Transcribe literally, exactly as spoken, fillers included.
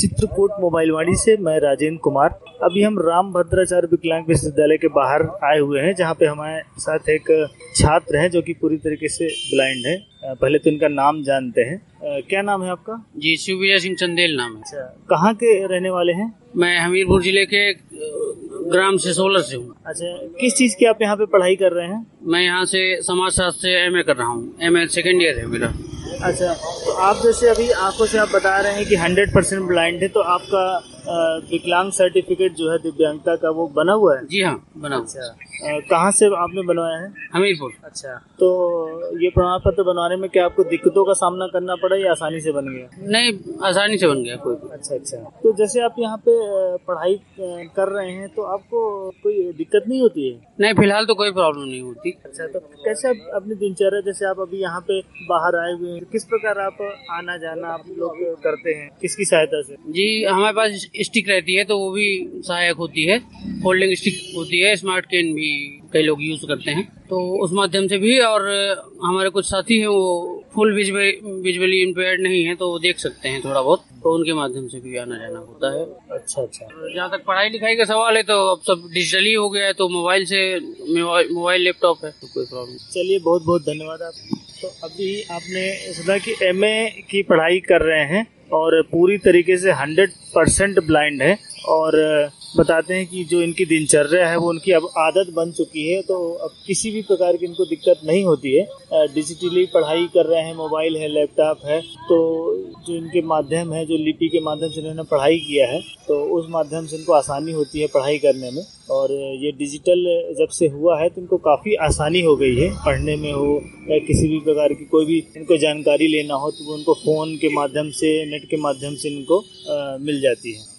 चित्रकूट मोबाइलवाड़ी से मैं राजेंद्र कुमार। अभी हम राम भद्राचार्य विकलांग विश्वविद्यालय के बाहर आए हुए हैं, जहां पे हमारे साथ एक छात्र हैं जो कि पूरी तरीके से ब्लाइंड है। पहले तो इनका नाम जानते हैं। क्या नाम है आपका? जी, शिवविजय सिंह चंदेल नाम है। अच्छा, कहाँ के रहने वाले हैं? मैं हमीरपुर जिले के ग्राम सिसोलर से हूँ। अच्छा, किस चीज़ की आप यहाँ पे पढ़ाई कर रहे हैं? मैं यहाँ से समाजशास्त्र से एमए कर रहा हूँ। एमए सेकेंड ईयर है मेरा। अच्छा, तो आप जैसे अभी आंखों से आप बता रहे हैं कि हंड्रेड परसेंट ब्लाइंड है, तो आपका विकलांग सर्टिफिकेट जो है दिव्यांगता का वो बना हुआ है? जी हाँ, बना हुआ। अच्छा, कहाँ से आपने बनवाया है? हमीरपुर। अच्छा, तो ये प्रमाण पत्र बनवाने में क्या आपको दिक्कतों का सामना करना पड़ा या आसानी से बन गया? नहीं, आसानी से बन गया कोई। अच्छा अच्छा, तो जैसे आप यहाँ पे पढ़ाई कर रहे हैं तो आपको कोई दिक्कत नहीं होती है? नहीं, फिलहाल तो कोई प्रॉब्लम नहीं होती। अच्छा, तो कैसे आप अपनी दिनचर्या, जैसे आप अभी यहाँ पे बाहर आए हुए हैं, किस प्रकार आप आना जाना आप लोग करते हैं, किसकी सहायता से? जी, हमारे पास स्टिक रहती है तो वो भी सहायक होती है। फोल्डिंग स्टिक होती है, स्मार्ट कैन भी कई लोग यूज करते हैं, तो उस माध्यम से भी। और हमारे कुछ साथी हैं वो फुल विजुअली इम्पेयर्ड नहीं है, तो वो देख सकते हैं थोड़ा बहुत, तो उनके माध्यम से भी आना जाना होता है। अच्छा अच्छा, जहाँ तक पढ़ाई लिखाई का सवाल है तो अब सब डिजिटली हो गया है, तो मोबाइल से मोबाइल लैपटॉप है तो कोई प्रॉब्लम। चलिए, बहुत बहुत धन्यवाद आप। तो अभी आपने सुना कि एमए की पढ़ाई कर रहे हैं और पूरी तरीके से हंड्रेड परसेंट ब्लाइंड है, और बताते हैं कि जो इनकी दिनचर्या है वो उनकी अब आदत बन चुकी है, तो अब किसी भी प्रकार की इनको दिक्कत नहीं होती है। डिजिटली पढ़ाई कर रहे हैं, मोबाइल है, लैपटॉप है, तो जो इनके माध्यम है, जो लिपि के माध्यम से इन्होंने पढ़ाई किया है, तो उस माध्यम से इनको आसानी होती है पढ़ाई करने में। और ये डिजिटल जब से हुआ है तो इनको काफ़ी आसानी हो गई है पढ़ने में हो या किसी भी प्रकार की कोई भी इनको जानकारी लेना हो तो वो उनको फ़ोन के माध्यम से, नेट के माध्यम से इनको आ, मिल जाती है।